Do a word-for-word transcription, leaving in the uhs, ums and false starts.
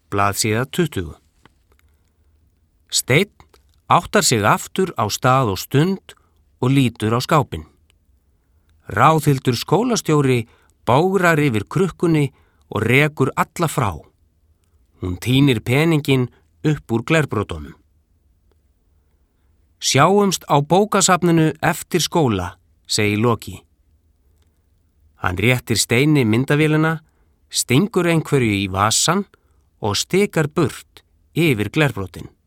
blaðsíða tuttugu. Steinn áttar sig aftur á stað og stund og lítur á skápinn. Ráðhildur skólastjóri bógrar yfir krukkunni og rekur alla frá. Hún tínir peningin upp úr glerbrotunum. Sjáumst á bókasafninu eftir skóla, segir Loki. Hann réttir Steini myndavélina, stingur einhverju í vasann og stikar burt yfir glerbrotin.